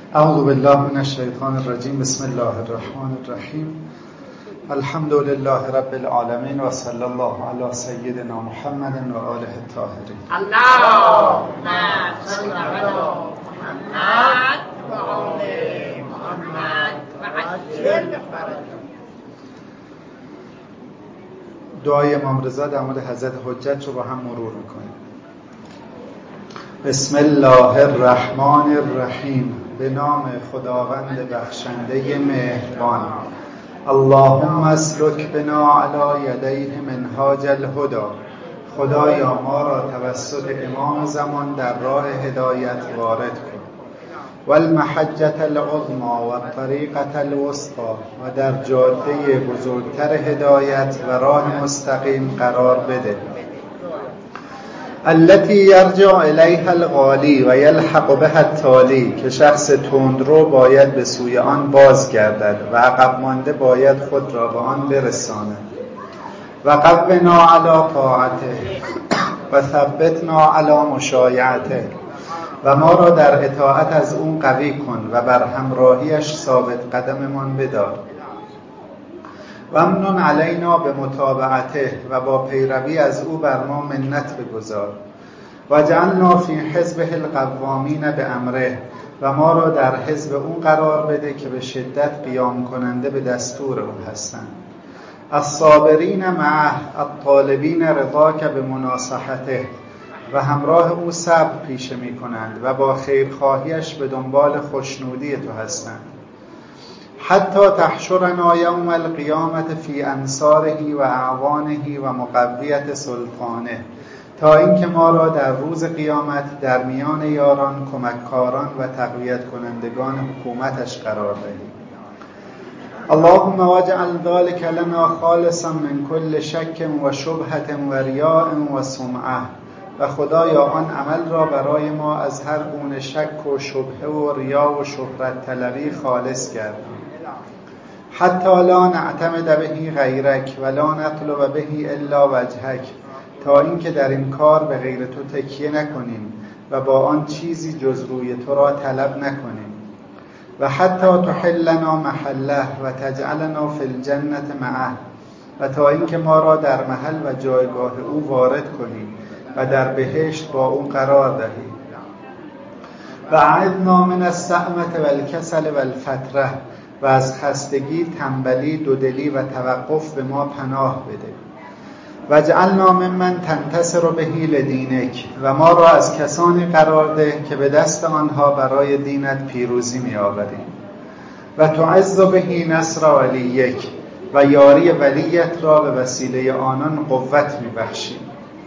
اعوذ بالله من الشیطان الرجیم. بسم الله الرحمن الرحیم. الحمد لله رب العالمین و صلی الله علی سیدنا محمد و آله الطاهرین. اللهم صل علی محمد و آل محمد و عجل فرجهم. دعای امام رضا در مورد حضرت حجت رو با هم مرور میکنیم. بسم الله الرحمن الرحیم. به نام خداوند بخشنده مهربان. اللهم اسلک بنا علی یدیه منهاج الهدی. خدایا ما را توسط امام زمان در راه هدایت وارد کن. والمحجة العظمی و الطریقة الوسطی، و در جاده بزرگتر هدایت و راه مستقیم قرار بده. التي یرجع الیها الغالی و یلحق بها التالی، که شخص تندرو باید به سوی آن بازگردد و عقب مانده باید خود را به آن برساند. و قونا علی طاعته و ثبتنا علی مشایعته، و ما را در اطاعت از اون قوی کن و بر همراهیش ثابت قدممان بدار. و امنن علینا به متابعته، و با پیروی از او بر ما منت بگذار. و جعلنا فی حزبه القوامین به امره، و ما را در حزب اون قرار بده که به شدت قیام کننده به دستور او هستند. الصابرین معه الطالبین رضاک به مناصحته، و همراه او صبر پیشه می کنند و با خیرخواهیش به دنبال خوشنودی تو هستند. حتی تحشرنا یوم القیامت فی انصاره و اعوانه و مقویت سلطانه، تا اینکه ما را در روز قیامت در میان یاران، کمککاران و تقویت کنندگان حکومتش قرار دهی. اللهم واجعل ذلك لنا خالصا من كل شک و شبهة و ریاء و سمعه، و خدایا آن عمل را برای ما از هر گونه شک و شبهه و ریا و شهرت طلبی خالص گردان. حتی لا نعتمد به غیرک و لا نطلب به الا وجهک، تا اینکه در این کار به غیر تو تکیه نکنیم و با آن چیزی جز روی تو را طلب نکنیم. و حتی تحلنا محله و تجعلنا فی الجنة معه، و تا اینکه ما را در محل و جایگاه او وارد کنی و در بهشت با اون قرار دهی. و اعذنا من السعمة و الکسل و الفتره، و از خستگی، تنبلی، دودلی و توقف به ما پناه بده. و جعلنا ممن تنتصر به لدینک، و ما را از کسانی قرار ده که به دست آنها برای دینت پیروزی می آوریم. و تعز به نصر ولیک، و یاری ولیت را به وسیله آنان قوت می بخشیم.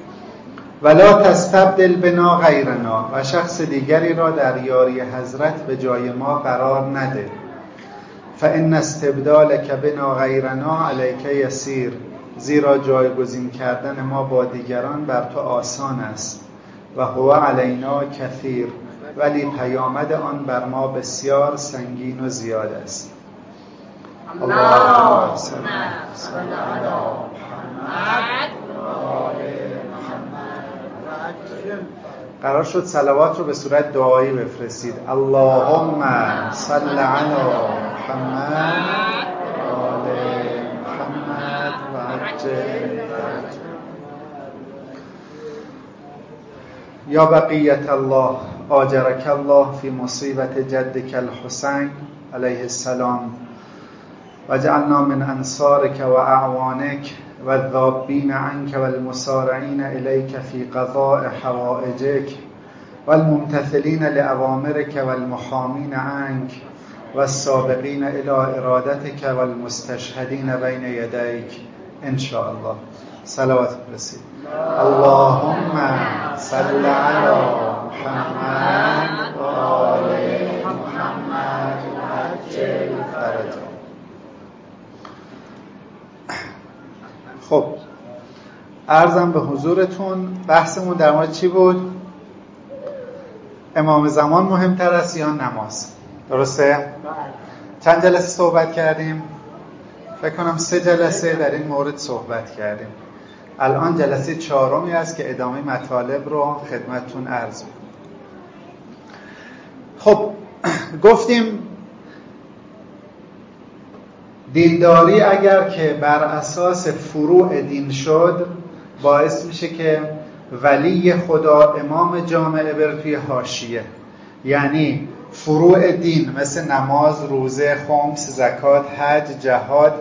ولا تستبدل بنا غیرنا، و شخص دیگری را در یاری حضرت به جای ما قرار نده. فان استبدالک بنا غیرنا علیک یسیر، زیرا جایگزین کردن ما با دیگران بر تو آسان است. و هو علینا کثیر، ولی پیامد آن بر ما بسیار سنگین و زیاد است. اللهم صل علی محمد و آل محمد و عجل. قرار شد صلوات رو به صورت دعایی بفرستید. اللهم صل علی محمد و آل محمد و عجل فرجهم. یا بقیت الله آجرک الله فی مصیبت جدک الحسین علیه السلام، و جعلنا من انصارک و اعوانک و الذابین عنک و المسارعین الیک فی قضاء حوائجک و الممتثلین لأوامرک و المحامین عنک و السابقین الی ارادتک و المستشهدین بین یدیک ان شاء الله. صلوات برسید. اللهم صل علی محمد و آل محمد و عجل فرجهم. خب، عرضم به حضورتون، بحثمون در مورد چی بود؟ امام زمان مهمتر است یا نماز؟ درسته؟ چند جلسه صحبت کردیم؟ فکر کنم 3 جلسه در این مورد صحبت کردیم. الان جلسه 4 است که ادامه مطالب رو خدمتتون عرض می‌کنم. خب گفتیم دینداری اگر که بر اساس فروع دین شد باعث میشه که ولی خدا امام جامعه بره توی حاشیه. یعنی فروع دین مثل نماز، روزه، خمس، زکات، حج، جهاد،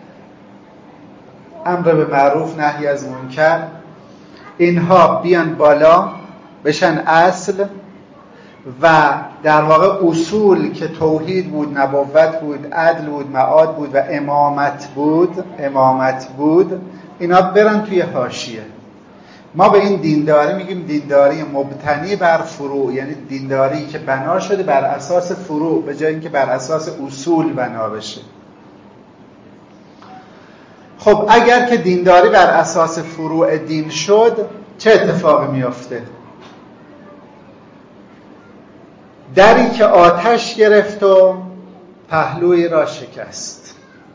امر به معروف، نهی از منکر، اینها بیان بالا بشن اصل و در واقع اصول که توحید بود، نبوت بود، عدل بود، معاد بود و امامت بود اینا برن توی حاشیه. ما به این دینداری میگیم دینداری مبتنی بر فروع، یعنی دینداری که بنا شده بر اساس فروع به جای اینکه بر اساس اصول بنا بشه. خب اگر که دینداری بر اساس فروع دین شد چه اتفاقی میفته؟ دری که آتش گرفت و پهلوی را شکست.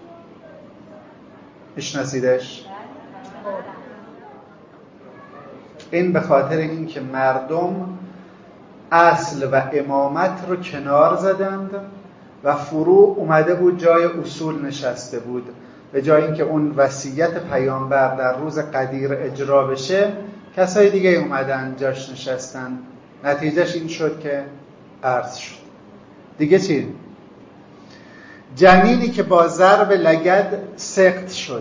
میشناسیدش؟ این به خاطر این که مردم اصل و امامت رو کنار زدند و فروع اومده بود جای اصول نشسته بود. به جای اینکه اون وصیت پیامبر در روز قدیر اجرا بشه کسای دیگه اومدن جاش نشستن. نتیجهش این شد که عرض شد. دیگه چی؟ جنینی که با ضرب لگد سقط شد.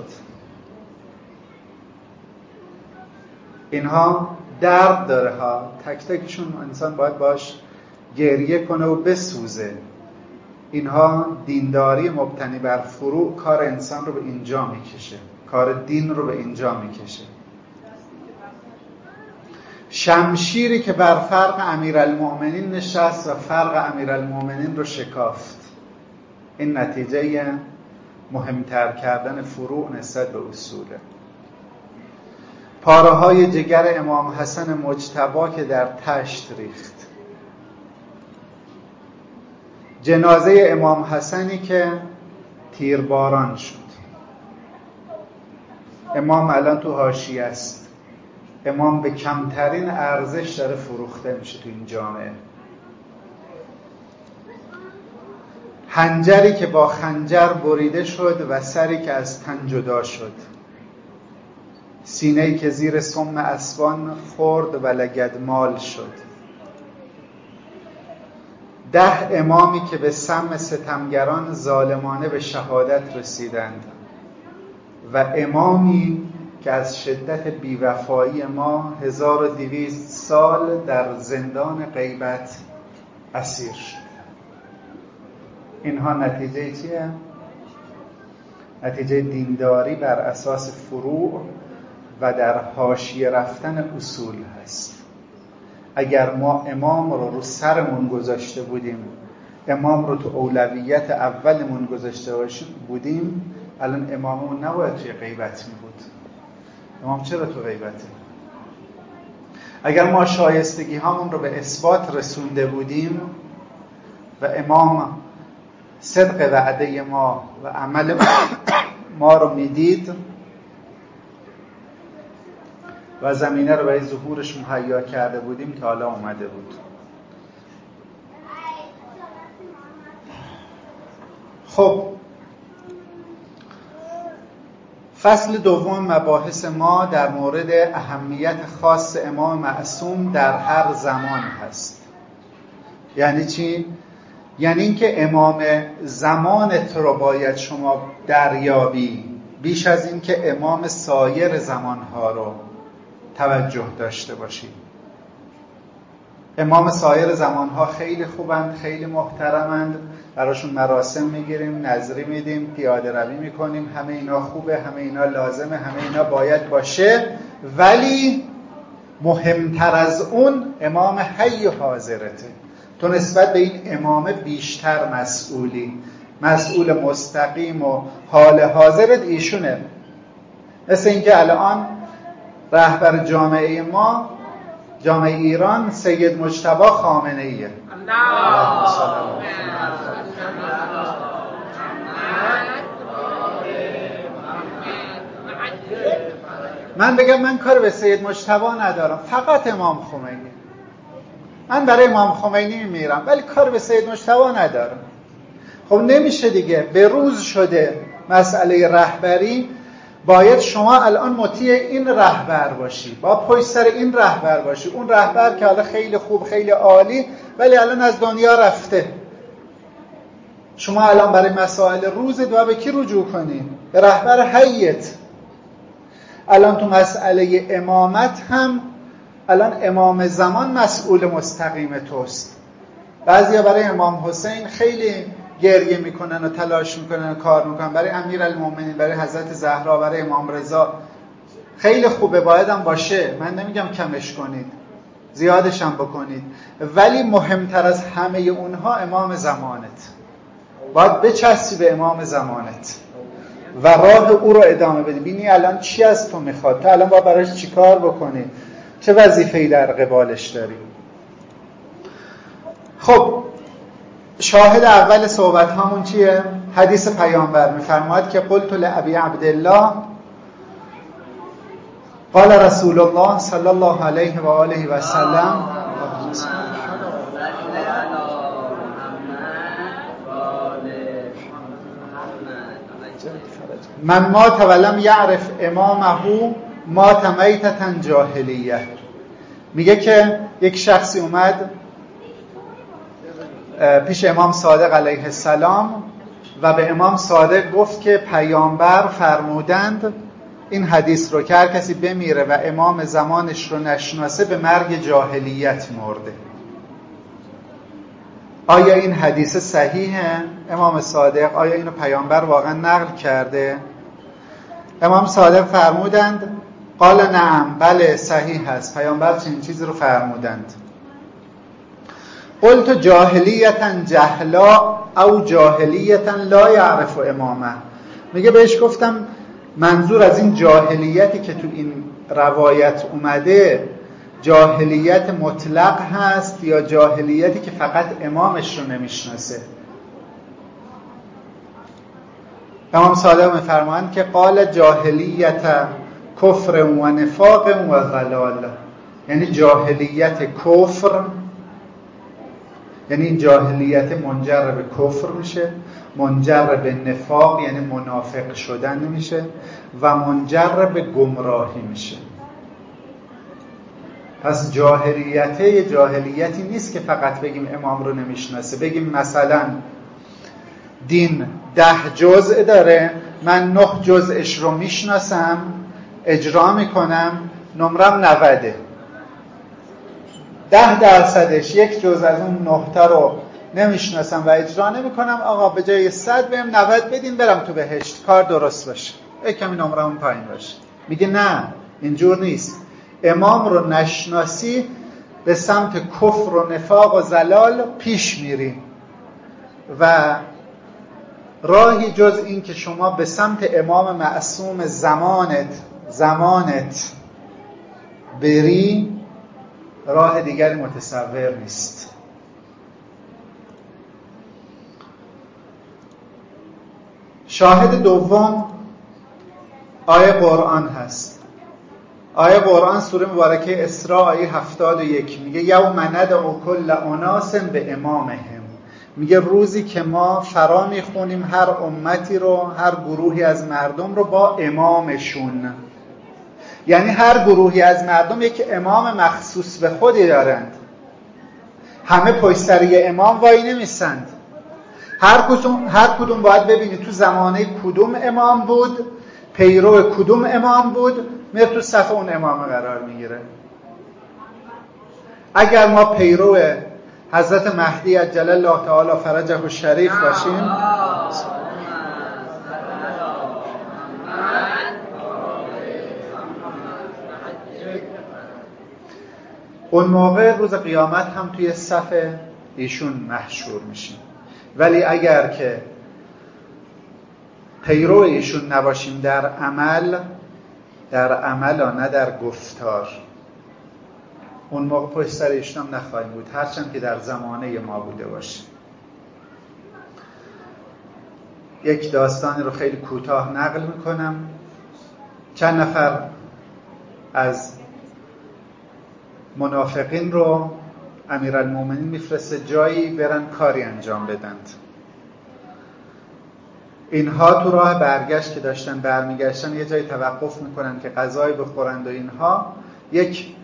اینها درد داره ها، تک تکشون انسان باید باش گریه کنه و بسوزه. اینها دینداری مبتنی بر فروع کار انسان رو به اینجا میکشه، کار دین رو به اینجا میکشه. شمشیری که بر فرق امیرالمؤمنین نشست و فرق امیرالمؤمنین رو شکافت. این نتیجه مهمتر کردن فروع نسبت به اصوله. پاره های جگر امام حسن مجتبی که در تشت ریخت. جنازه امام حسنی که تیرباران شد. امام الان تو حاشیه است. امام به کمترین ارزش داره فروخته میشه تو این جامعه. حنجری که با خنجر بریده شد و سری که از تن جدا شد. سینه‌ای که زیر سم اسبان خورد و لگدمال شد. 10 امامی که به سم ستمگران ظالمانه به شهادت رسیدند و امامی که از شدت بیوفایی ما 1200 سال در زندان غیبت اسیر شد. اینها نتیجه چیه؟ نتیجه دینداری بر اساس فروع و در حاشیه رفتن اصول هست. اگر ما امام رو سرمون گذاشته بودیم، امام رو تو اولویت اولمون گذاشته بودیم، الان اماممون نباید توی غیبت می بود. امام چرا تو غیبته؟ اگر ما شایستگی هامون رو به اثبات رسونده بودیم و امام صدق وعده ما و عمل ما رو میدید و زمینه رو برای ظهورش مهیا کرده بودیم تا حالا اومده بود. خب فصل دوم مباحث ما در مورد اهمیت خاص امام معصوم در هر زمان هست. یعنی چی؟ یعنی اینکه امام زمانت رو باید شما دریابی بیش از اینکه امام سایر زمانها رو توجه داشته باشید. امام سایر زمانها خیلی خوبند، خیلی محترمند، براشون مراسم میگیریم، نذری میدیم، پیاده روی میکنیم، همه اینا خوبه، همه اینا لازمه، همه اینا باید باشه، ولی مهمتر از اون امام حی حاضرته. تو نسبت به این امام بیشتر مسئول مستقیم و حال حاضرت ایشونه. مثل اینکه الان رهبر جامعه ما، جامعه ایران، سید مجتبی خامنه ایه. من بگم من کار به سید مجتبی ندارم، فقط امام خمینی. من برای امام خمینی میمیرم ولی کار به سید مجتبی ندارم. خب نمیشه دیگه، به روز شده مسئله رهبری. باید شما الان مطیع این رهبر باشی، با پشت سر این رهبر باشی. اون رهبر که حالا خیلی خوب خیلی عالی ولی الان از دنیا رفته. شما الان برای مسائل روزت باید به کی رجوع کنی؟ به رهبر حیت. الان تو مسئله امامت هم الان امام زمان مسئول مستقیم توست. بعضیا برای امام حسین خیلی گریه میکنن و تلاش میکنن و کار میکنن، برای امیرالمومنین، برای حضرت زهرا، برای امام رضا خیلی خوبه، باید هم باشه، من نمیگم کمش کنید، زیادش هم بکنید، ولی مهمتر از همه اونها امام زمانت. باید بچسبی به امام زمانت و راه او رو ادامه بدی. بینی الان چی از تو میخواد، تو الان باید براش چی کار بکنی، چه وظیفه‌ای در قبالش داری. خب شاهد اول صحبت همون چیه؟ حدیث پیامبر میفرماید که قلت لابی عبدالله قال رسول الله صلی الله علیه و آله و سلم من مات ولم یعرف امامه مات میتة جاهلیه. میگه که یک شخصی اومد پیش امام صادق علیه السلام و به امام صادق گفت که پیامبر فرمودند این حدیث رو که هر کسی بمیره و امام زمانش رو نشناسه به مرگ جاهلیت مرده. آیا این حدیث صحیحه؟ امام صادق آیا اینو پیامبر واقعا نقل کرده؟ امام صادق فرمودند قال نعم، بله صحیح هست، پیامبر چنین چیزی رو فرمودند. قلت جاهلیتا جهلا او جاهلیتا لا یعرف امامه. میگه بهش گفتم منظور از این جاهلیتی که تو این روایت اومده جاهلیت مطلق هست یا جاهلیتی که فقط امامش رو نمیشناسه؟ امام صادق میفرمایند که قال جاهلیت کفر و نفاق و ضلال، یعنی جاهلیت کفر، یعنی این جاهلیت منجر به کفر میشه، منجر به نفاق یعنی منافق شدن میشه و منجر به گمراهی میشه. پس جاهلیتی نیست که فقط بگیم امام رو نمیشناسه، بگیم مثلا دین 10 جزء داره، من 9 جزءش رو میشناسم اجرا میکنم، نمرم 90، 10% یک جزء از اون 9 تا رو نمیشناسم و اجرا نمیکنم، آقا به جای 100 بهم 90 بدین برم تو بهشت، کار درست باشه، کمی نمرم پایین باشه. میگه نه، اینجور نیست. امام رو نشناسی به سمت کفر و نفاق و ضلال پیش میری و راهی جز این که شما به سمت امام معصوم زمانت بری راه دیگری متصور نیست. شاهد دوم آیه قرآن هست. آیه قرآن سوره مبارکه اسراء آیه 71 میگه یوم ندعو کل اناس به امامهم. میگه روزی که ما فرا میخونیم هر امتی رو، هر گروهی از مردم رو با امامشون. یعنی هر گروهی از مردم یک امام مخصوص به خودی دارند، همه پشت سر یه امام وای نمیستند. هر کدوم باید ببینی تو زمانه کدوم امام بود، پیرو کدوم امام بود، میره تو صف اون امام قرار میگیره. اگر ما پیرو حضرت مهدی عجل الله تعالی فرجه الشریف باشیم، اون موقع روز قیامت هم توی صف ایشون محشور میشیم. ولی اگر که پیرو ایشون نباشیم در عمل نه در گفتار، اون موقع پشت سر ایشون هم نخواهیم بود، هرچند که در زمانه ما بوده باشه. یک داستانی رو خیلی کوتاه نقل میکنم. چند نفر از منافقین رو امیرالمومنین میفرسته جایی برن کاری انجام بدند. اینها تو راه برگشت که داشتن برمیگشتن یه جایی توقف میکنن که غذایی بخورند و اینها یک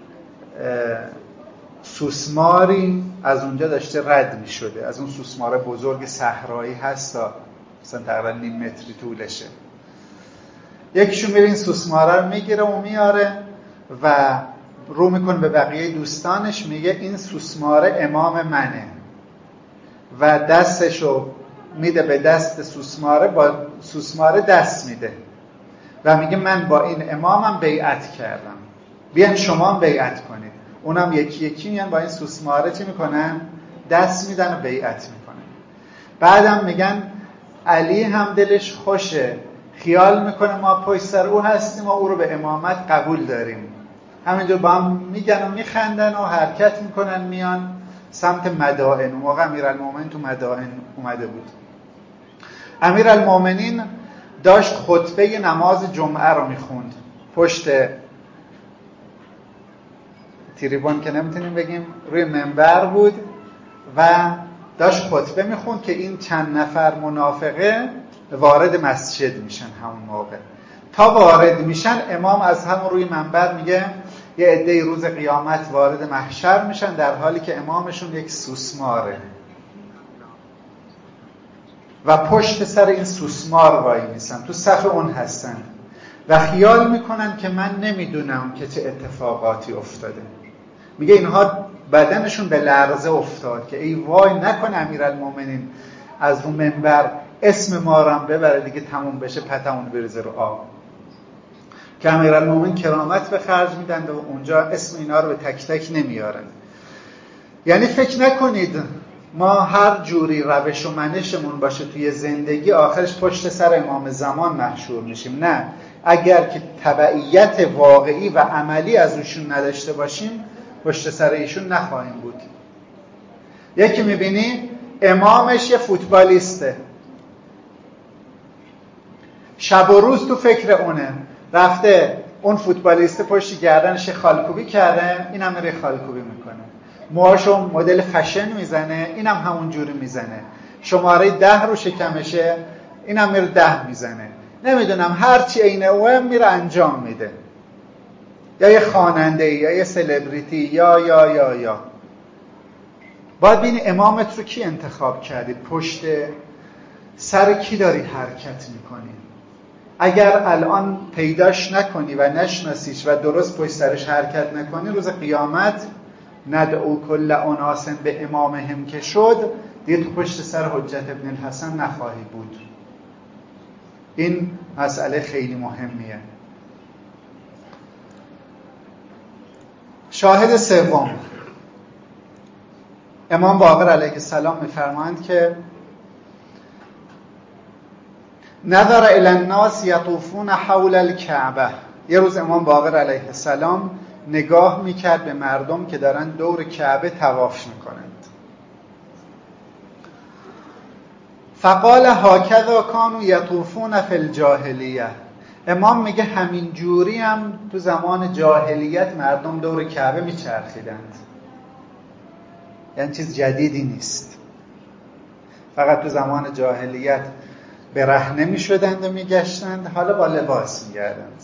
سوسماری از اونجا داشته رد میشده، از اون سوسماره بزرگ صحرایی هست تا مثلا تقریبا نیم متری طولشه. یکیشون میره این سوسماره رو میگیره و میاره و رو میکنه به بقیه دوستانش، میگه این سوسماره امام منه و دستشو میده به دست سوسماره، با سوسماره دست میده و میگه من با این امامم بیعت کردم، بیان شما هم بیعت کنید. اونم یکی یکی میان با این سوسماره چی میکنن؟ دست میدن و بیعت میکنن. بعدم میگن علی هم دلش خوشه، خیال میکنه ما پشت سر او هستیم و او رو به امامت قبول داریم. همینجور با هم میگن و میخندن و حرکت میکنن، میان سمت مدائن. اون موقع امیرالمومنین تو مدائن اومده بود. امیرالمومنین داشت خطبه نماز جمعه رو میخوند پشت تریبون که نمیتونیم بگیم، روی منبر بود و داشت خطبه میخوند که این چند نفر منافقه وارد مسجد میشن. همون موقع تا وارد میشن امام از همون روی منبر میگه یه عده روز قیامت وارد محشر میشن در حالی که امامشون یک سوسماره و پشت سر این سوسمار وای میسن، تو صف اون هستن و خیال میکنن که من نمیدونم که چه اتفاقاتی افتاده. میگه اینها بدنشون به لرزه افتاد که ای وای نکنه امیرالمومنین از رو منبر اسم ما رو هم ببره دیگه تموم بشه، پتمون بریزه رو آب. که امیرالمومنین کرامت به خرج میدن و اونجا اسم اینا رو به تک تک نمیارن. یعنی فکر نکنید ما هر جوری روش و منشمون باشه توی زندگی آخرش پشت سر امام زمان محشور میشیم. نه، اگر که تبعیت واقعی و عملی از ایشون نداشته باشیم پشت سر ایشون نخواهیم بود. یکی میبینی امامش یه فوتبالیسته، شب و روز تو فکر اونه، رفته اون فوتبالیسته پشت گردنش خالکوبی کرده، اینم میره خالکوبی میکنه، موهاشو مدل فشن میزنه، اینم همون جوری میزنه، شماره 10 رو شکمشه، اینم میره 10 میزنه، نمیدونم هرچی عین اوه میره انجام میده. یا یه خواننده یا یه سلبریتی یا باید ببینی امامت رو کی انتخاب کردی، پشت سر کی داری حرکت میکنی. اگر الان پیداش نکنی و نشناسیش و درست پشت سرش حرکت نکنی، روز قیامت ندعو کل اناس به امامهم که شد دیگه تو پشت سر حجت ابن الحسن نخواهی بود. این مسئله خیلی مهمیه. شاهد سوم، امام باقر علیه السلام میفرمایند که نظر الی الناس یطوفون حول الکعبه. یه روز امام باقر علیه السلام نگاه میکرد به مردم که دارن دور کعبه طواف میکنند. فقال هکذا کانوا یطوفون فی الجاهلیه. امام میگه همین جوری هم تو زمان جاهلیت مردم دور کعبه میچرخیدند. یعنی چیز جدیدی نیست، فقط تو زمان جاهلیت برهنه میشدند و میگشتند، حالا با لباس میگردند.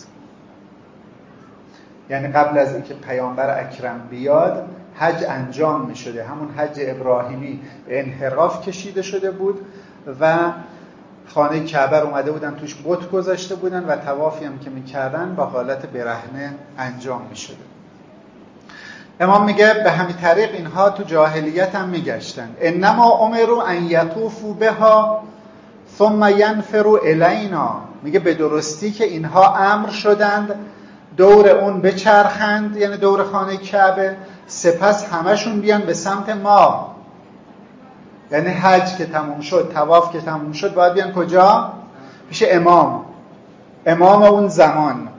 یعنی قبل از اینکه پیامبر اکرم بیاد حج انجام میشده، همون حج ابراهیمی به انحراف کشیده شده بود و خانه کعبه رو اومده بودن توش بت گذاشته بودن و طوافی هم که میکردن با حالت برهنه انجام میشده. امام میگه به همین طریق اینها تو جاهلیت هم میگشتن. انما امروا ان یطوفوا بها ثم ینفروا الینا. میگه به درستی که اینها امر شدند دور اون بچرخند، یعنی دور خانه کعبه، سپس همشون بیان به سمت ما. یعنی حج که تموم شد، طواف که تموم شد، باید بیان کجا؟ پیش امام اون زمان.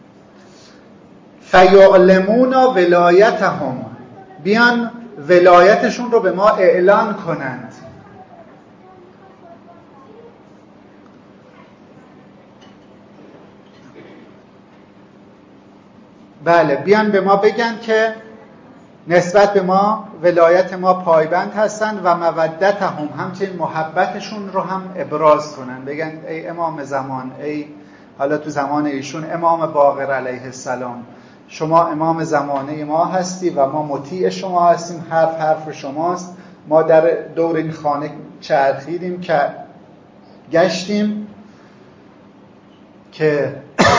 فیعلمون ولایتهم. بیان ولایتشون رو به ما اعلان کنند. بله، بیان به ما بگن که نسبت به ما ولایت ما پایبند هستند و مودتهم، همچنین محبتشون رو هم ابراز کنن، بگن ای امام زمان، ای حالا تو زمان ایشون امام باقر علیه السلام، شما امام زمانه ما هستی و ما مطیع شما هستیم، حرف شماست. ما در دور این خانه چرخیدیم که گشتیم که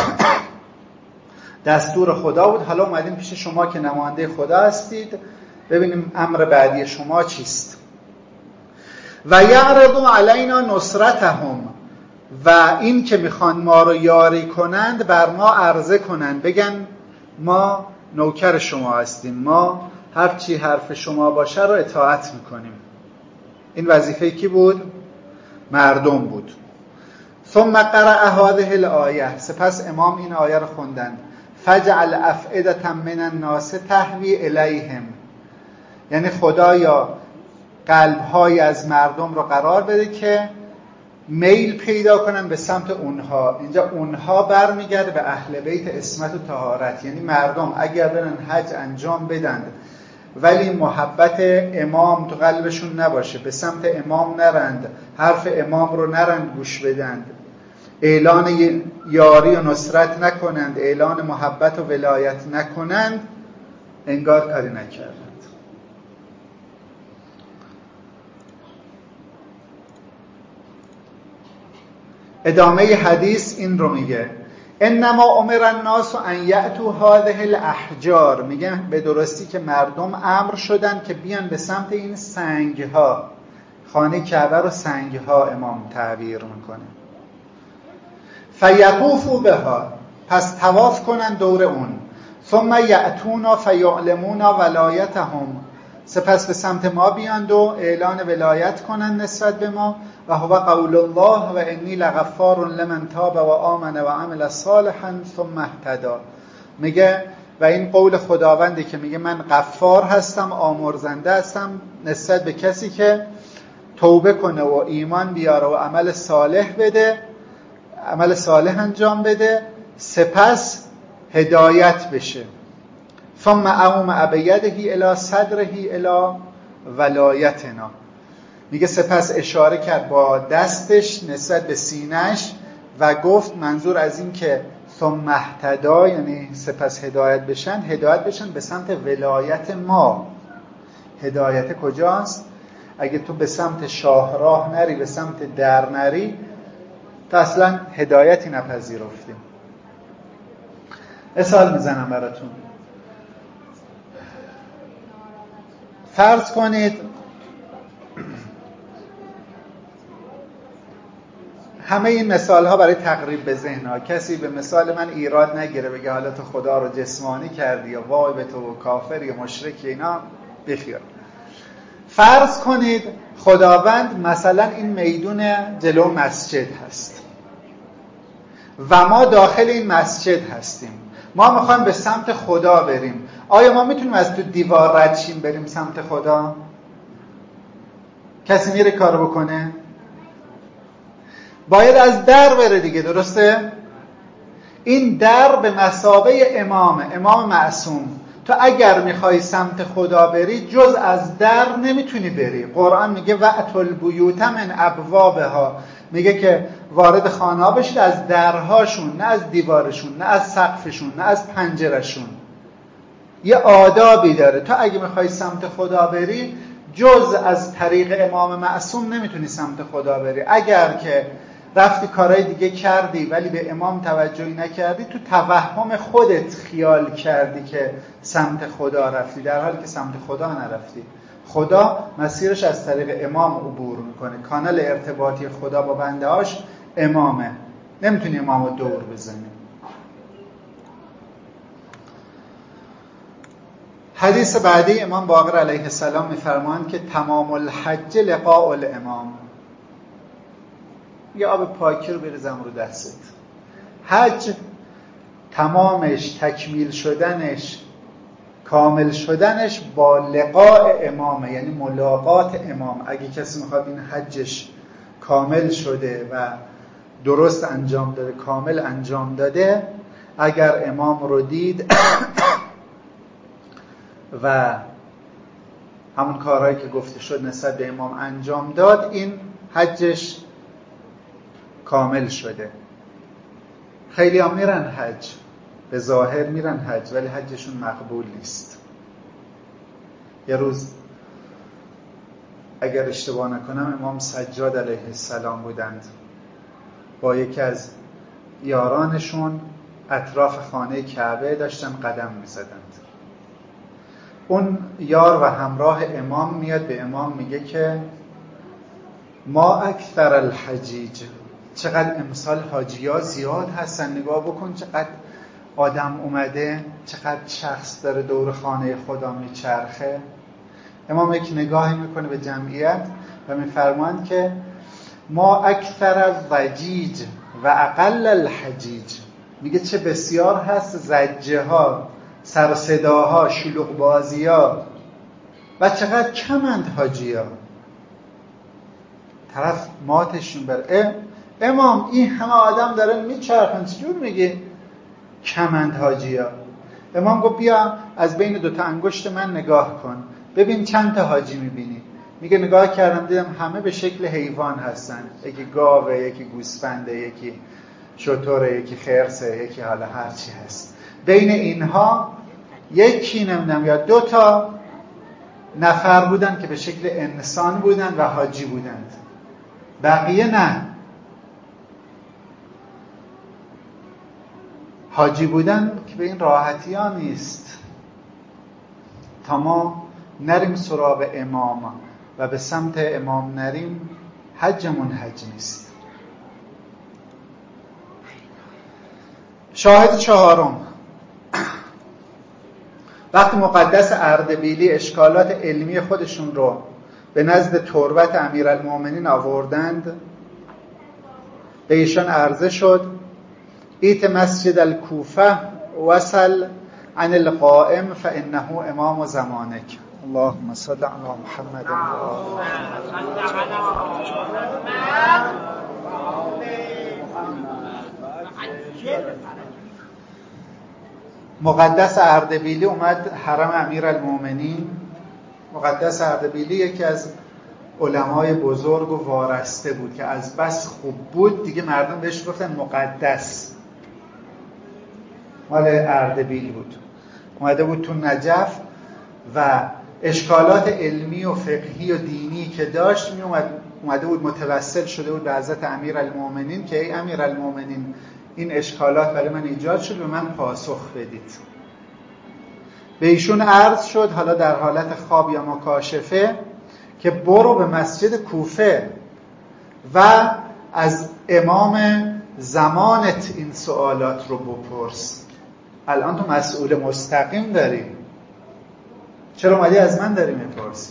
دستور خدا بود، حالا اومدیم پیش شما که نماینده خدا هستید، ببینیم امر بعدی شما چیست. و یعرضوا علینا نصرتهم، و این که میخوان ما رو یاری کنند بر ما عرضه کنند، بگن ما نوکر شما هستیم، ما هر چی حرف شما باشه رو اطاعت میکنیم. این وظیفه کی بود؟ مردم بود. ثم قرأ هذه الآیه، سپس امام این آیه رو خوندند. فجعل افئدة من الناس تهوی الیهم، یعنی خدایا قلب‌های از مردم رو قرار بده که میل پیدا کنن به سمت اونها. اینجا اونها برمیگرده به اهل بیت عصمت و طهارت، یعنی مردم اگر برن حج انجام بدن ولی محبت امام تو قلبشون نباشه، به سمت امام نرند، حرف امام رو نرند گوش بدند، اعلان یاری و نصرت نکنند، اعلان محبت و ولایت نکنند، انگار کاری نکردند. ادامه حدیث این رو میگه انما امر الناس ان یأتوا هذه الاحجار، میگه به درستی که مردم امر شدن که بیان به سمت این سنگها، خانه کعبه رو سنگها امام تعبیر میکنه. فیطوفوا بها، پس طواف کنن دور اون. ثم یأتونا فیعلمونا ولایتهم، سپس به سمت ما بیاند و اعلان ولایت کنن نسبت به ما. و هو قول الله و انی لغفار لمن تاب و آمن و عمل صالحا ثم اهتدی، میگه و این قول خداوندی که میگه من غفار هستم، آمرزنده هستم نسبت به کسی که توبه کنه و ایمان بیاره و عمل صالح بده، عمل صالح انجام بده، سپس هدایت بشه. ثم اقوم بیده الی صدره الی ولایتنا، میگه سپس اشاره کرد با دستش نسبت به سینه‌اش و گفت منظور از این که ثم اهتدی یعنی سپس هدایت بشن به سمت ولایت ما. هدایت کجاست؟ اگه تو به سمت شاهراه نری، به سمت در نری، تو اصلا هدایتی نپذیرفتی. مثال میزنم براتون. فرض کنید همه این مثال ها برای تقریب به ذهن ها، کسی به مثال من ایراد نگیره بگه حالا تو خدا رو جسمانی کردی یا وای به تو کافر یا مشرکی، اینا بخیال. فرض کنید خداوند مثلا این میدون جلو مسجد هست و ما داخل این مسجد هستیم، ما میخوایم به سمت خدا بریم. آیا ما میتونیم از تو دیوار رد شیم بریم سمت خدا؟ کسی میره کارو بکنه؟ باید از در بره دیگه، درسته؟ این در به مثابه امام معصوم. تو اگر میخوای سمت خدا بری جز از در نمیتونی بری. قرآن میگه وَأْتُوا الْبُیُوتَ مِنْ أَبْوَابِهَا، میگه که وارد خانه ها بشید از درهاشون، نه از دیوارشون، نه از سقفشون، نه از پنجرشون. یه آدابی داره. تو اگه میخوای سمت خدا بری جز از طریق امام معصوم نمیتونی سمت خدا بری. اگر که رفتی کارهای دیگه کردی ولی به امام توجهی نکردی، تو توهم خودت خیال کردی که سمت خدا رفتی، در حالی که سمت خدا نرفتی. خدا مسیرش از طریق امام عبور میکنه. کانال ارتباطی خدا با بندهاش امامه، نمیتونی امامو دور بزنی. حدیث بعدی امام باقر علیه السلام میفرمایند که تمام الحج لقاء الامام، یه آب پاکی رو بریزم رو دستت. حج تمامش، تکمیل شدنش، کامل شدنش با لقاء امامه، یعنی ملاقات امام. اگه کسی میخواد این حجش کامل شده و درست انجام داده، کامل انجام داده، اگر امام رو دید و همون کارهایی که گفته شد نسبت به امام انجام داد، این حجش کامل شده. خیلی ها میرن حج، به ظاهر میرن حج، ولی حجشون مقبول نیست. یه روز اگر اشتباه نکنم امام سجاد علیه السلام بودند، با یکی از یارانشون اطراف خانه کعبه داشتن قدم میزدند. اون یار و همراه امام میاد به امام میگه که ما اکثر الحجیج، چقدر امسال حاجی‌ها زیاد هستن، نگاه بکن چقدر آدم اومده، چقدر شخص داره دور خانه خدا میچرخه. امام یک نگاهی میکنه به جمعیت و میفرماند که ما اکثر الضجیج و اقل الحجیج، میگه چه بسیار هست زجه ها، سر و صداها، شلوغ بازی ها و چقدر کمند حاجی ها. طرف ماتشون بره، امام این همه آدم دارن میچرخن، چجور میگه کمند حاجی ها؟ امام گفت بیا از بین دوتا انگشت من نگاه کن ببین چند تا حاجی میبینی. میگه نگاه کردم دیدم همه به شکل حیوان هستن، یکی گاوه، یکی گوسفنده، یکی شتره، یکی خرسه، یکی حالا هر چی هست. بین اینها یکی نمیدونم یا 2 تا نفر بودن که به شکل انسان بودن و حاجی بودند، بقیه نه. حاجی بودن که به این راحتی ها نیست. تا ما نریم سراغ امام و به سمت امام نریم، حجمون حج نیست. شاهد 4، وقتی مقدس اردبیلی اشکالات علمی خودشون رو به نزد تربت امیرالمومنین آوردند، به ایشان عرضه شد ایت مسجد الکوفه وصل عن القائم فانه امام زمانک. اللهم صل علی محمد و مقدس اردبیلی اومد حرم امیرالمومنین. مقدس اردبیلی یکی از علمای بزرگ و وارسته بود که از بس خوب بود دیگه مردم بهش گفتن مقدس. مال اردبیل بود، اومده بود تو نجف و اشکالات علمی و فقهی و دینی که داشت اومده بود متوسل شده بود به حضرت امیرالمومنین که ای امیرالمومنین این اشکالات برای من ایجاد شد، به من پاسخ بدید. به ایشون عرض شد حالا در حالت خواب یا مکاشفه که برو به مسجد کوفه و از امام زمانت این سوالات رو بپرس. الان تو مسئول مستقیم داری، چرا اومدی از من داری میپرسی؟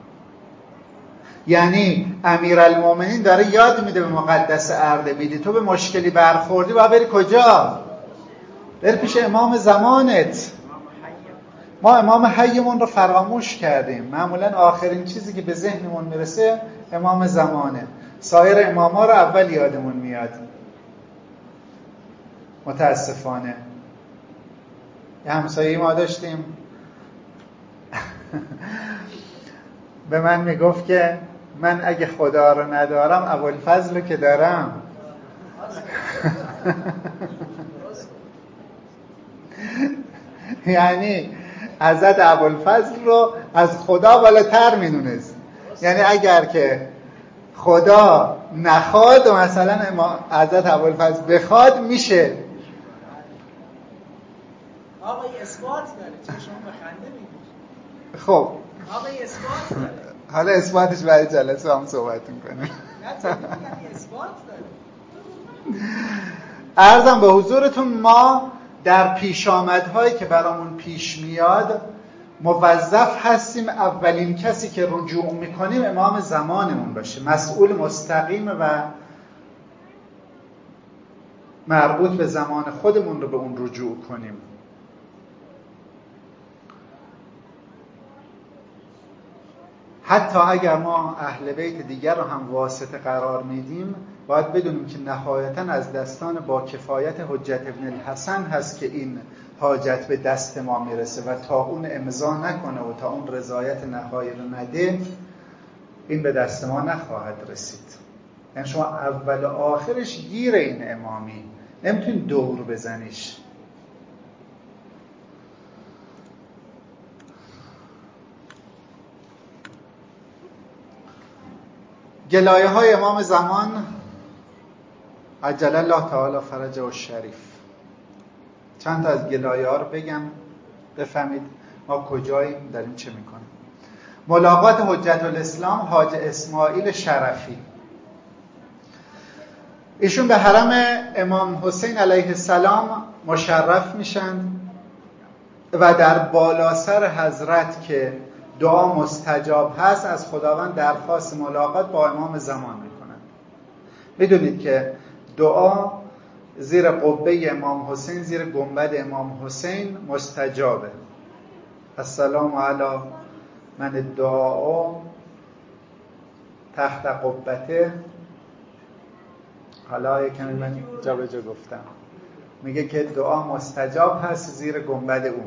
یعنی امیرالمومنین داره یاد میده به مقدس اردبیلی تو به مشکلی برخوردی باید بری کجا؟ بری پیش امام زمانت. ما امام حیمون رو فراموش کردیم. معمولا آخرین چیزی که به ذهنمون میرسه امام زمانه، سایر اماما رو اول یادمون میاد. متاسفانه یه همسایه ما داشتیم به من میگفت که من اگه خدا رو ندارم ابوالفضل رو که دارم. یعنی حضرت ابوالفضل رو از خدا بالاتر میدونست. یعنی اگر که خدا نخواد و مثلا حضرت ابوالفضل بخواد میشه. آقا یه اثبات داره، چه شما بخنده میگید؟ خب آقا یه اثبات داره. حالا اثباتش برای جلسه هم صحبت میکنه. نه چه میگم اثبات داره. عرضم به حضورتون ما در پیشامدهایی که برامون پیش میاد موظف هستیم اولین کسی که رجوع میکنیم امام زمانمون باشه، مسئول مستقیم و مربوط به زمان خودمون رو به اون رجوع کنیم. حتی اگر ما اهل بیت دیگر رو هم واسطه قرار میدیم، باید بدونیم که نهایتاً از دستان با کفایت حجت ابن الحسن هست که این حاجت به دست ما میرسه و تا اون امضا نکنه و تا اون رضایت نهایی رو نده، این به دست ما نخواهد رسید. یعنی شما اول و آخرش گیر این امامی، نمیتونی دور بزنیش. گلایه های امام زمان عجل الله تعالی فرجه الشریف. چند تا از گلایه ها رو بگم بفهمید ما کجاییم، داریم چه میکنیم. ملاقات حجت الاسلام حاج اسماعیل شرفی. ایشون به حرم امام حسین علیه السلام مشرف میشن و در بالا سر حضرت که دعا مستجاب هست از خداوند درخواست ملاقات با امام زمان میکنن. میدونید که دعا زیر قبه امام حسین، زیر گنبد امام حسین مستجابه. السلام علی من الدعا تحت قبته. حالا یکمی من جا به جا گفتم، میگه که دعا مستجاب هست زیر گنبد اون.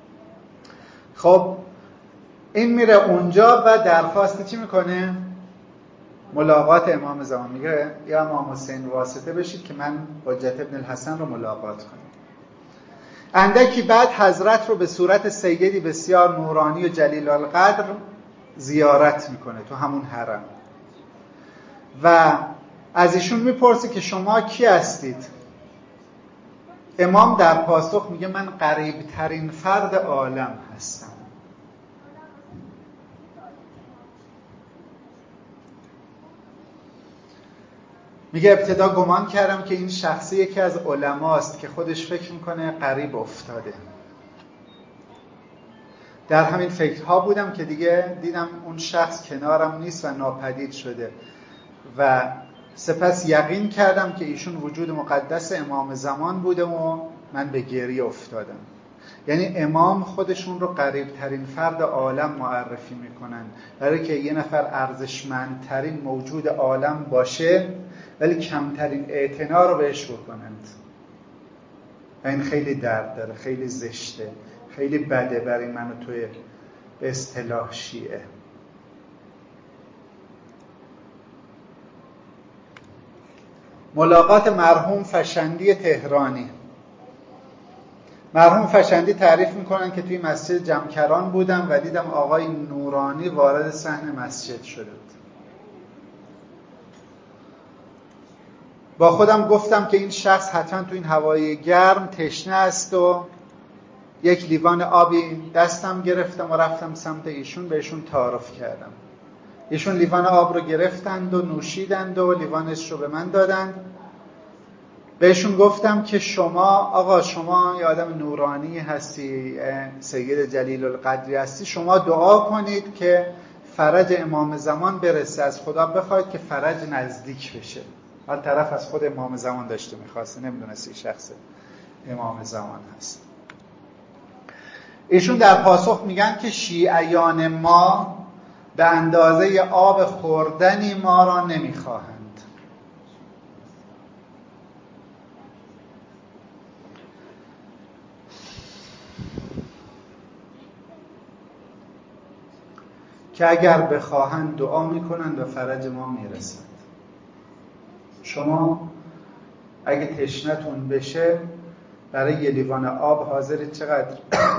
خب این میره اونجا و درخواست چی میکنه؟ ملاقات امام زمان. میگه یا امام حسین واسطه بشید که من حجت ابن الحسن رو ملاقات کنم. اندکی بعد حضرت رو به صورت سیدی بسیار نورانی و جلیل القدر زیارت میکنه تو همون حرم و از ایشون میپرسه که شما کی هستید؟ امام در پاسخ میگه من قریب ترین فرد عالم هستم. میگه ابتدا گمان کردم که این شخصی یکی از علماست که خودش فکر میکنه غریب افتاده. در همین فکرها بودم که دیگه دیدم اون شخص کنارم نیست و ناپدید شده و سپس یقین کردم که ایشون وجود مقدس امام زمان بوده و من به گریه افتادم. یعنی امام خودشون رو قریب ترین فرد عالم معرفی میکنن، برای که یه نفر ارزشمندترین موجود عالم باشه ولی کمترین اعتنا رو بهش بکنند. و این خیلی درد داره، خیلی زشته، خیلی بده برای من و توی به اصطلاح شیعه. ملاقات مرحوم فشندی تهرانی. مرحوم فشندی تعریف میکنن که توی مسجد جمکران بودم و دیدم آقای نورانی وارد صحن مسجد شده بود. با خودم گفتم که این شخص حتما توی این هوای گرم تشنه است و یک لیوان آبی دستم گرفتم و رفتم سمت ایشون، بهشون تعارف کردم. ایشون لیوان آب رو گرفتند و نوشیدند و لیوانش رو به من دادند. بهشون گفتم که آقا شما یه آدم نورانی هستی، سید جلیل القدری هستی، شما دعا کنید که فرج امام زمان برسه، از خدا بخواید که فرج نزدیک بشه. حال طرف از خود امام زمان داشته میخواسته، نمیدونستی شخص امام زمان هست. ایشون در پاسخ میگن که شیعیان ما به اندازه آب خوردنی ما را نمیخواهند. که اگر بخواهند دعا میکنند و فرج ما میرسند. شما اگه تشنتون بشه برای یه لیوان آب حاضرید چقدر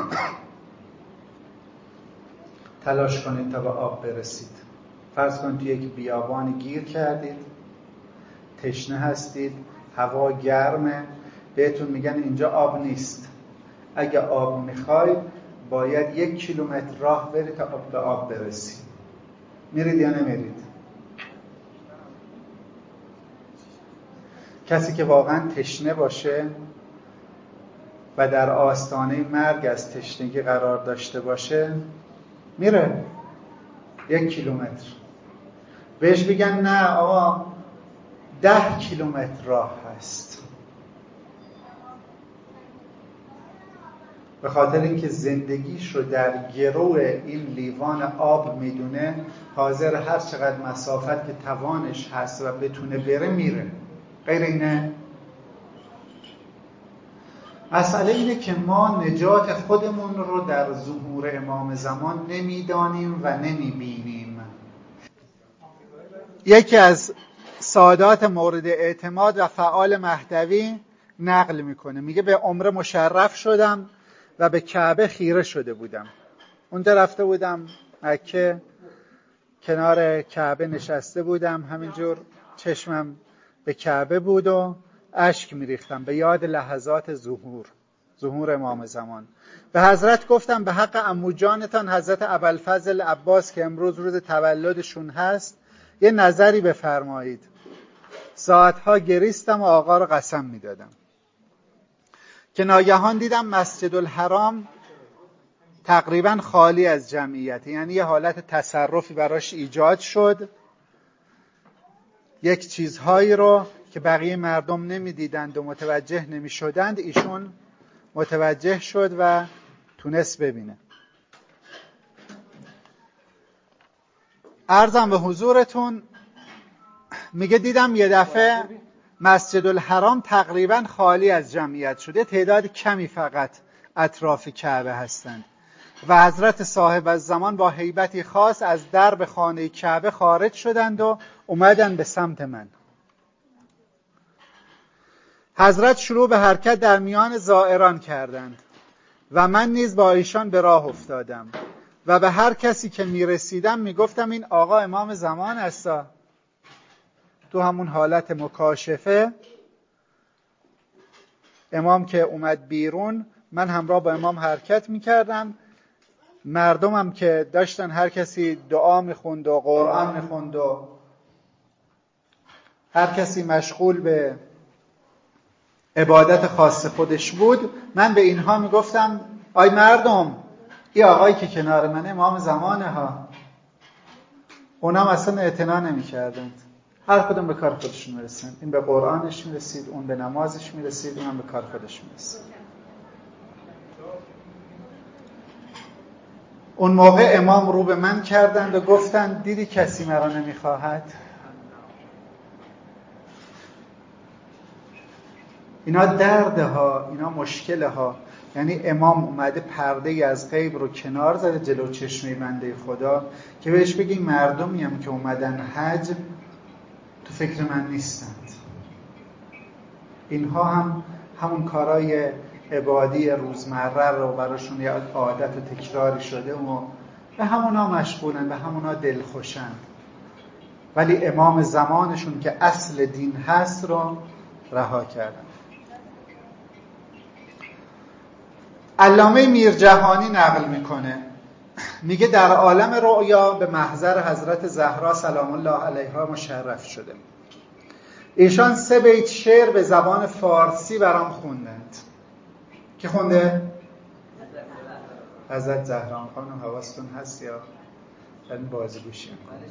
تلاش کنید تا به آب برسید. فرض کنید توی یک بیابانی گیر کردید، تشنه هستید، هوا گرمه، بهتون میگن اینجا آب نیست. اگه آب میخواید باید 1 کیلومتر راه برید تا به آب برسید. میرید یا نمیرید؟ کسی که واقعا تشنه باشه و در آستانه مرگ از تشنگی قرار داشته باشه میره 1 کیلومتر. بهش بگن نه آقا 10 کیلومتر راه هست. به خاطر اینکه زندگیش رو در گرو این لیوان آب میدونه، حاضر هر چقدر مسافت که توانش هست و بتونه بره میره. غیر اینه؟ مسئله اینه که ما نجات خودمون رو در ظهور امام زمان نمیدانیم و نمیبینیم. یکی از سادات مورد اعتماد و فعال مهدوی نقل میکنه، میگه به عمره مشرف شدم و به کعبه خیره شده بودم. اونجا رفته بودم مکه، کنار کعبه نشسته بودم، همینجور چشمم به کعبه بود و اشک میریختم به یاد لحظات ظهور امام زمان. به حضرت گفتم به حق عمو جانتان حضرت ابوالفضل عباس که امروز روز تولدشون هست یه نظری بفرمایید. ساعتها گریستم و آقا رو قسم میدادم که ناگهان دیدم مسجد الحرام تقریبا خالی از جمعیت، یعنی یه حالت تصرفی براش ایجاد شد. یک چیزهایی رو که بقیه مردم نمیدیدند و متوجه نمیشدند ایشون متوجه شد و تونست ببینه. عرضم به حضورتون، میگه دیدم یه دفعه مسجد الحرام تقریبا خالی از جمعیت شده، تعداد کمی فقط اطراف کعبه هستند و حضرت صاحب الزمان با هیبتی خاص از درب خانه کعبه خارج شدند و اومدن به سمت من. حضرت شروع به حرکت در میان زائران کردند و من نیز با ایشان به راه افتادم و به هر کسی که میرسیدم میگفتم این آقا امام زمان هستا. تو همون حالت مکاشفه امام که اومد بیرون، من همراه با امام حرکت میکردم، مردمم که داشتن هر کسی دعا میخوند و قرآن میخوند و هر کسی مشغول به عبادت خاص خودش بود، من به اینها میگفتم آی مردم، این آقایی که کنار من امام زمانه ها. اونم اصلا اعتنا نمیکردند، هر کدوم به کار خودشون میرسند. این به قرآنش میرسید، اون به نمازش میرسید، اونم به کار خودش میرسید. اون موقع امام رو به من کردند و گفتند دیدی کسی مرا نمیخواهد؟ اینا درده ها، اینا مشکله ها. یعنی امام اومده پرده ای از غیب رو کنار زده جلو چشمه بنده خدا که بهش بگی مردمی هم که اومدن حج تو فکر من نیستند. اینها هم همون کارهای عبادی روزمره رو براشون یه عادت و تکراری شده و به همونا مشغولن، به همونا دلخوشن، ولی امام زمانشون که اصل دین هست رو رها کردن. علامه میرجهانی نقل میکنه، میگه در عالم رؤیا به محضر حضرت زهرا سلام الله علیها مشرف شده. ایشان 3 بیت شعر به زبان فارسی برام خوندند. کی خونده؟ حضرت زهرا. خانم حواستون هست یا دارین بازی گوشی میکنید؟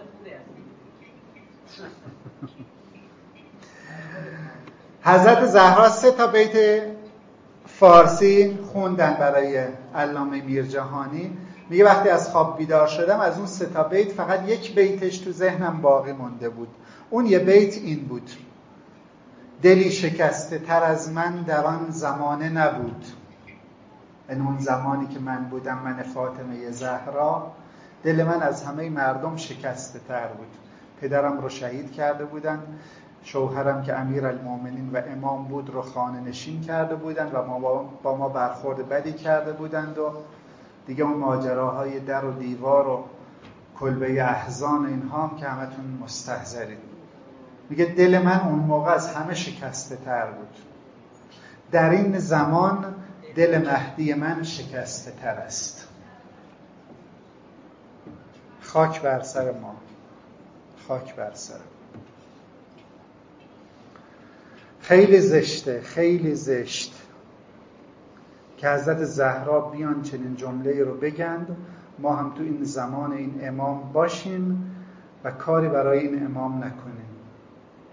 حضرت زهرا 3 تا بیت فارسی خوندن برای علامه میرجهانی. میگه وقتی از خواب بیدار شدم از اون 3 تا بیت فقط 1 بیتش تو ذهنم باقی مونده بود. اون 1 بیت این بود: دلی شکسته تر از من در آن زمانه نبود. این اون زمانی که من بودم، من فاطمه زهرا، دل من از همه مردم شکسته تر بود. پدرم رو شهید کرده بودن، شوهرم که امیرالمومنین و امام بود رو خانه نشین کرده بودن و با ما برخورد بدی کرده بودند و دیگه اون ماجراهای در و دیوار و کلبه احزان اینها هم که همتون مستحضرید. میگه دل من اون موقع از همه شکسته تر بود. در این زمان دل مهدی من شکسته تر است. خاک بر سر ما، خاک بر سر. خیلی زشته، خیلی زشت که حضرت زهرا بیان چنین جمله رو بگند، ما هم تو این زمان این امام باشیم و کاری برای این امام نکنیم.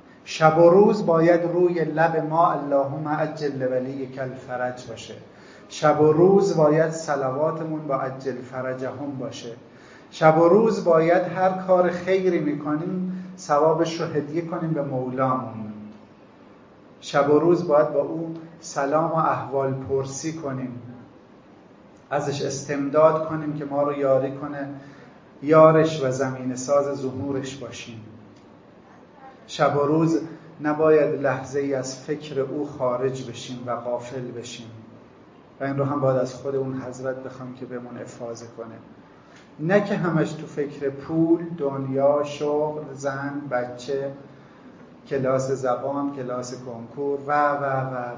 شب و روز باید روی لب ما اللهم عجل لولیک الفرج باشه. شب و روز باید صلواتمون با عجل فرجهم باشه. شب و روز باید هر کار خیری میکنیم ثوابش رو هدیه کنیم به مولامون. شب و روز باید با او سلام و احوال پرسی کنیم، ازش استمداد کنیم که ما رو یاری کنه، یارش و زمین ساز ظهورش باشیم. شب و روز نباید لحظه ای از فکر او خارج بشیم و غافل بشیم و این رو هم باید از خود اون حضرت بخوام که بهمون افاضه کنه. نه که همش تو فکر پول، دنیا، شغل، زن، بچه، کلاس زبان، کلاس کنکور و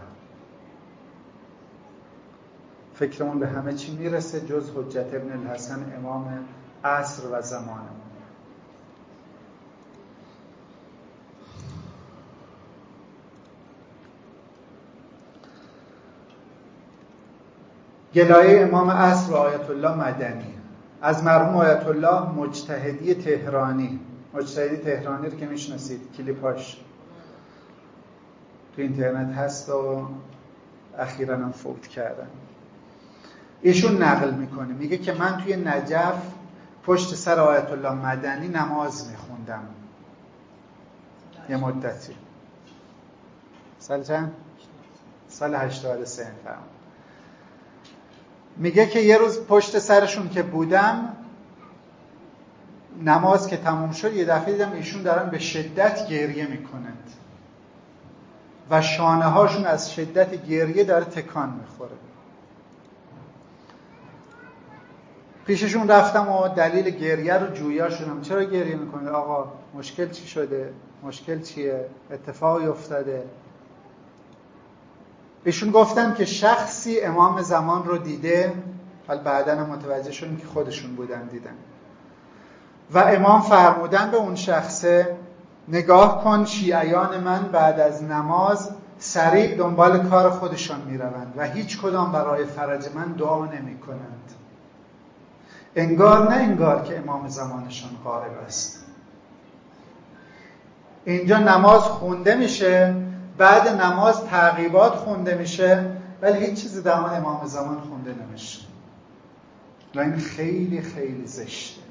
فکرمون به همه چی میرسه جز حجت ابن الحسن امام عصر و زمانمون. گلایه امام عصر و آیت الله مدنی از مرحوم آیت الله مجتهدی تهرانی. مجتهدی تهرانی رو که میشناسید، کلیپاش تو اینترنت هست و اخیراً هم فوت کردن. ایشون نقل میکنه، میگه که من توی نجف پشت سر آیت الله مدنی نماز میخوندم یه مدتی. سال چند؟ سال 83 فرم. میگه که یه روز پشت سرشون که بودم، نماز که تموم شد یه دفعه دیدم ایشون دارن به شدت گریه میکنند و شانه هاشون از شدت گریه داره تکان میخوره. پیششون رفتم و دلیل گریه رو جویا شدم. چرا گریه میکنید آقا؟ مشکل چی شده؟ مشکل چیه؟ اتفاقی افتاده؟ ایشون گفتن که شخصی امام زمان رو دیده، حال بعداً هم متوجه شدیم که خودشون بودن دیدن، و امام فرمودن به اون شخصه نگاه کن شیعیان من بعد از نماز سریع دنبال کار خودشان میروند و هیچ کدام برای فرج من دعا نمی کنند. انگار نه انگار که امام زمانشان غائب است. اینجا نماز خونده میشه، بعد نماز تعقیبات خونده میشه، ولی هیچ چیزی در مورد امام زمان خونده نمیشه و این خیلی خیلی زشته.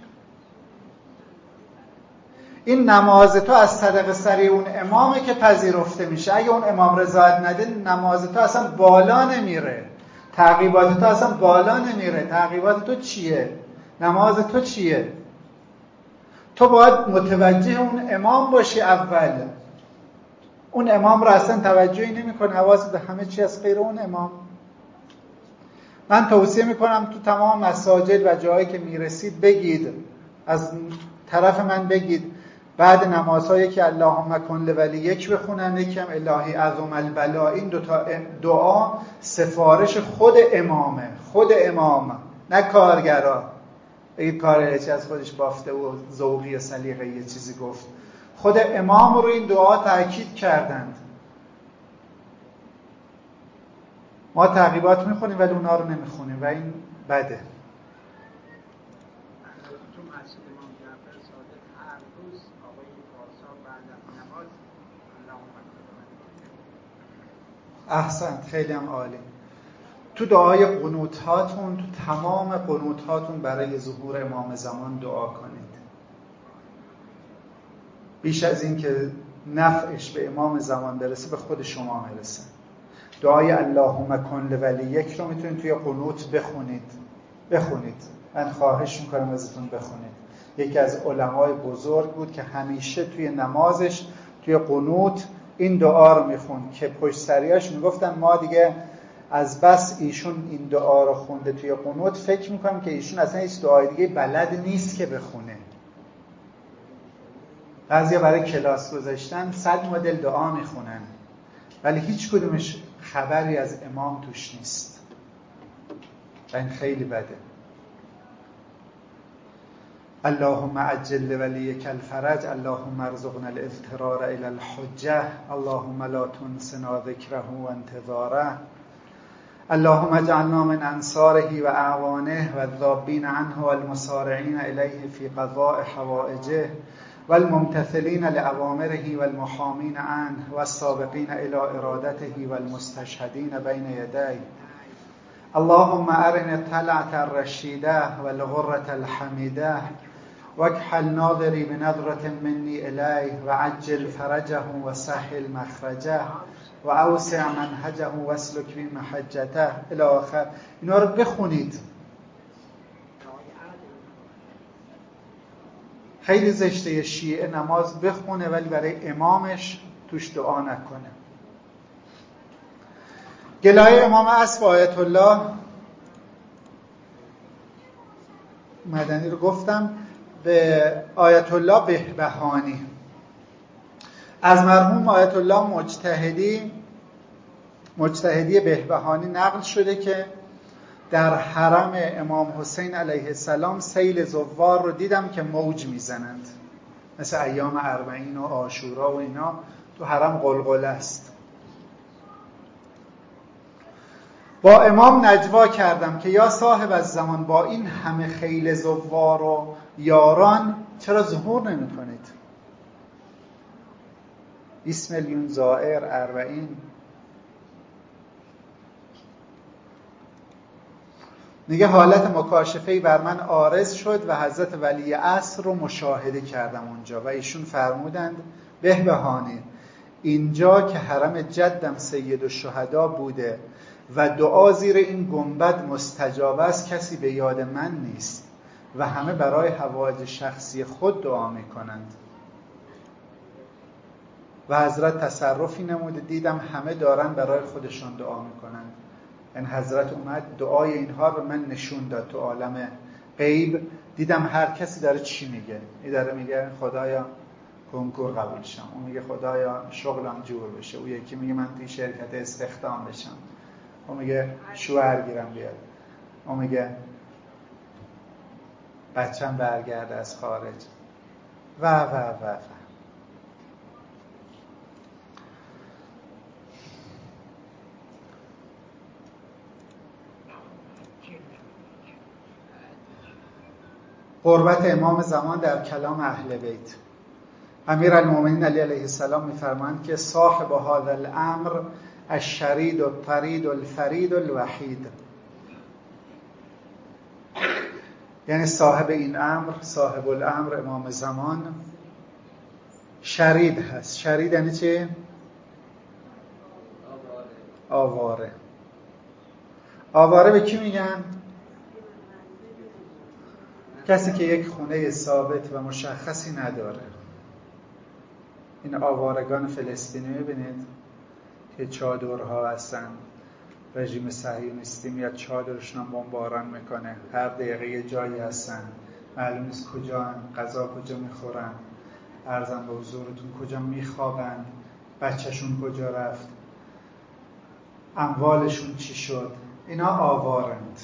این نماز تو از صدقه سری اون امامه که پذیرفته میشه. اگه اون امام رضایت نده نماز تو اصلا بالا نمیره، تعقیبات تو اصلا بالا نمیره. تعقیبات تو چیه؟ نماز تو چیه؟ تو باید متوجه اون امام باشی اول. اون امام رو اصلا توجهی نمی‌کنه، حواست به همه چی از غیر اون امام. من توصیه میکنم تو تمام مساجد و جایی که میرسید بگید، از طرف من بگید بعد نمازهایی که اللهم کن لولیک بخونن، یکی هم الهی عظم البلا. این دوتا دعا سفارش خود امامه، خود امام، نه کارگرا. بگید کارگری از خودش بافته و ذوقی و سلیقه یه چیزی گفت. خود امام رو این دعا تأکید کردند. ما تعقیبات میخونیم ولی اونا رو نمیخونیم و این بده. تو مسجد امام جعفر صادق هر روز آقای پارسا بعد از نماز احسنت، خیلی هم عالی. تو دعای قنوت هاتون، تو تمام قنوت هاتون برای ظهور امام زمان دعا کنید. بیش از این که نفعش به امام زمان برسه به خود شما میرسه. دعای اللهم کن لولیک رو میتونید توی قنوت بخونید. من خواهش میکنم ازتون بخونید. یکی از علمای بزرگ بود که همیشه توی نمازش توی قنوت این دعا رو میخوند که پشت سریاش میگفتن ما دیگه از بس ایشون این دعا رو خونده توی قنوت فکر میکنم که ایشون اصلا هیچ دعای دیگه بلد نیست که بخونه. بعضیا برای کلاس گذاشتن 100 مدل دعا میخونن ولی هیچ کدومش خبری از امام توش نیست و این خیلی بده. اللهم عجل لولیک الفرج، اللهم ارزقنا الاضطرار الى الحجه، اللهم لا تنسنا ذکره و انتظاره، اللهم اجعلنا من انصاره و اعوانه و الذابین عنه و المسارعین الیه فی قضاء حوائجه و الممتثلین لأوامره و المحامین عنه و السابقین الى ارادته و المستشهدین بین یدیه اللهم ارنا الطلعة الرشیده و الغرة الحمیده واکحل ناظری بنظرة منی الیه و عجل فرجه و سهل مخرجه و اوسع منهجه و اسلک بی محجته الی آخر. اینا رو بخونید. خیلی زشته شیعه نماز بخونه ولی برای امامش توش دعا نکنه. گلای امام اصف آیت الله مدنی رو گفتم. به آیت الله بهبهانی از مرحوم آیت الله مجتهدی بهبهانی نقل شده که در حرم امام حسین علیه السلام سیل زوار رو دیدم که موج میزنند، مثل ایام اربعین و عاشورا و اینا. تو حرم قلقله است. با امام نجوا کردم که یا صاحب از زمان با این همه خیل زوار و یاران چرا ظهور نمی کنید؟ 20 میلیون زائر اربعین. میگه حالت مکاشفه‌ای بر من عارض شد و حضرت ولی عصر رو مشاهده کردم اونجا و ایشون فرمودند بهبهانی اینجا که حرم جدم سید الشهدا بوده و دعا زیر این گنبد مستجاب است کسی به یاد من نیست و همه برای حوائج شخصی خود دعا میکنند. و حضرت تصرفی نموده دیدم همه دارن برای خودشان دعا میکنند. این حضرت اومد دعای اینها رو من نشون داد تو عالم غیب. دیدم هر کسی داره چی میگه. این داره میگه خدایا کنکور قبول شم، اون میگه خدایا شغلم جور بشه، اون یکی میگه من توی شرکت استخدام بشم، اون میگه شوهر گیرم بیاد، اون میگه بچم برگرده از خارج و. قربت امام زمان در کلام اهل بیت. امیرالمومنین علی علیه السلام میفرمایند که صاحب هذا الامر الشرید الطرید الفرید الوحید، یعنی صاحب این امر، صاحب الامر امام زمان شرید هست. شرید یعنی چه؟ آواره. آواره به کی میگن؟ کسی که یک خونه ثابت و مشخصی نداره. این آوارگان فلسطینی میبینید که چادرها هستن، رژیم صهیونیستی میاد چادرشون بمباران میکنه، هر دقیقه یه جایی هستن، معلوم نیست کجا غذا کجا میخورن، عرضم به حضورتون کجا میخوابن، بچهشون کجا رفت، اموالشون چی شد. اینا آوارند.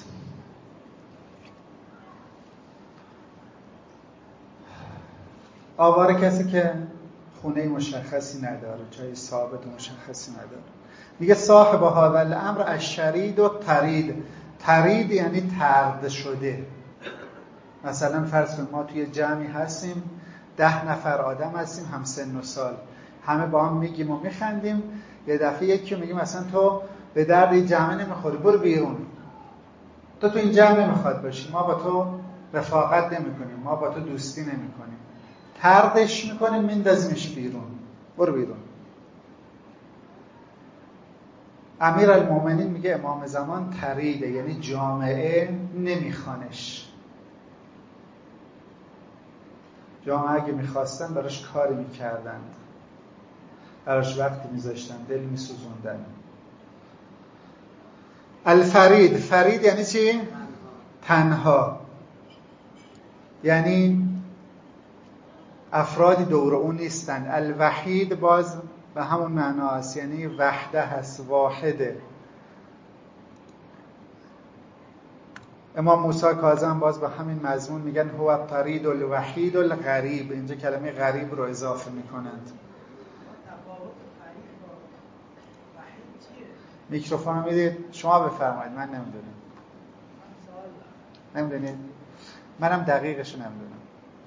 آواره کسی که خونه مشخصی نداره، جای ثابت مشخصی نداره. میگه صاحب هذا الامر الشرید و طرید. طرید یعنی طرد شده. مثلا فرض کنید ما توی جمعی هستیم، 10 نفر آدم هستیم هم سن و سال، همه با هم میگیم و میخندیم، یه دفعه یکی میگیم مثلا تو به درد این جمع نمیخوری، برو بیرون، تو این جمع نمیخواد باشی، ما با تو رفاقت نمیکنیم، ما با تو دوستی نمیکنیم، طردش میکنیم، میندازیمش بیرون، برو بیرون. امیرالمومنین میگه امام زمان طریده، یعنی جامعه نمیخوانش. جامعه اگه میخواستن براش کاری میکردن، براش وقتی میذاشتن، دل میسوزوندن. الفرید، فرید یعنی چی؟ تنها، یعنی افرادی دور اون نیستن. الوحید باز به همون معنا است، یعنی وحده هست، واحده. امام موسی کاظم باز با همین مضمون میگن هو الطرید الوحید الغریب. اینجا کلمه غریب رو اضافه میکنند. میکروفون میدید شما بفرمایید، من نمیدونید، منم دقیقش نمیدونم.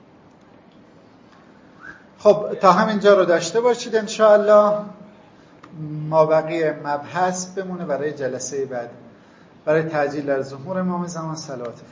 خب تا همینجا رو داشته باشید انشاءالله. ما بقیه مبحث بمونه برای جلسه بعد. برای تعجیل در ظهور امام زمان صلوات